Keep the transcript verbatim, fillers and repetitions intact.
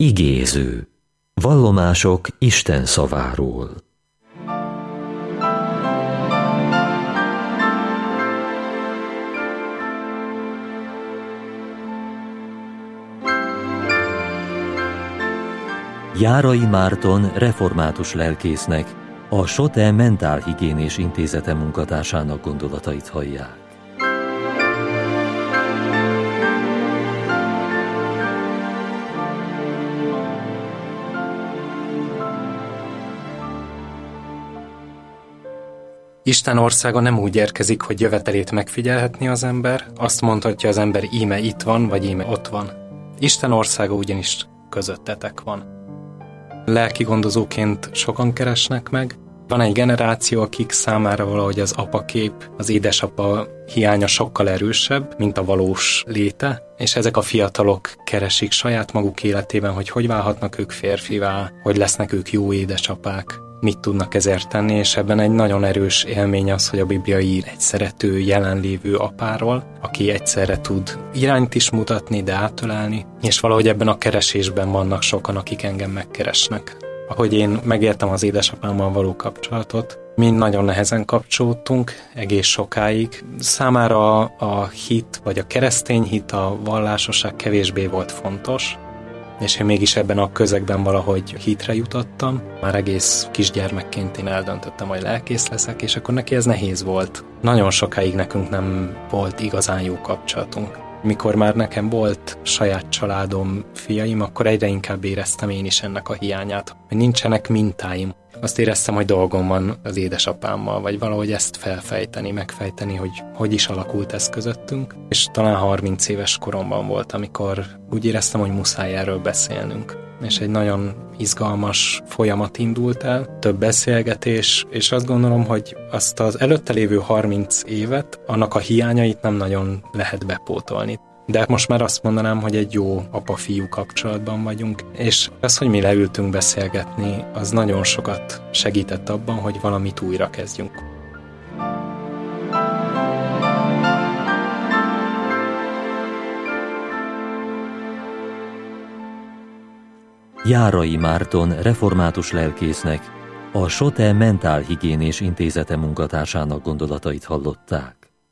Igéző. Vallomások Isten szaváról. Járai Márton református lelkésznek, a SOTE Mentálhigiénés Intézete munkatársának gondolatait hallják. Isten országa nem úgy érkezik, hogy jövetelét megfigyelhetni az ember, azt mondhatja az ember, íme itt van, vagy íme ott van. Isten országa ugyanis közöttetek van. Lelki gondozóként sokan keresnek meg. Van egy generáció, akik számára valahogy az apakép, az édesapa hiánya sokkal erősebb, mint a valós léte, és ezek a fiatalok keresik saját maguk életében, hogy hogy válhatnak ők férfivá, hogy lesznek ők jó édesapák, mit tudnak ezért tenni, és ebben egy nagyon erős élmény az, hogy a Biblia ír egy szerető, jelenlévő apáról, aki egyszerre tud irányt is mutatni, de átölelni, és valahogy ebben a keresésben vannak sokan, akik engem megkeresnek. Ahogy én megértem az édesapámmal való kapcsolatot, mind nagyon nehezen kapcsolódtunk, egész sokáig. Számára a hit, vagy a keresztény hit, a vallásosság kevésbé volt fontos, és én mégis ebben a közegben valahogy hitre jutottam. Már egész kisgyermekként én eldöntöttem, hogy lelkész leszek, és akkor neki ez nehéz volt. Nagyon sokáig nekünk nem volt igazán jó kapcsolatunk. Mikor már nekem volt saját családom, fiaim, akkor egyre inkább éreztem én is ennek a hiányát, hogy nincsenek mintáim. Azt éreztem, hogy dolgom van az édesapámmal, vagy valahogy ezt felfejteni, megfejteni, hogy hogy is alakult ez közöttünk. És talán harminc éves koromban volt, amikor úgy éreztem, hogy muszáj erről beszélnünk. És egy nagyon izgalmas folyamat indult el, több beszélgetés, és azt gondolom, hogy azt az előtte lévő harminc évet, annak a hiányait nem nagyon lehet bepótolni. De most már azt mondanám, hogy egy jó apa-fiú kapcsolatban vagyunk, és az, hogy mi leültünk beszélgetni, az nagyon sokat segített abban, hogy valamit újra kezdjünk. Járai Márton református lelkésznek, a SOTE Mentálhigiénés Intézete munkatársának gondolatait hallották.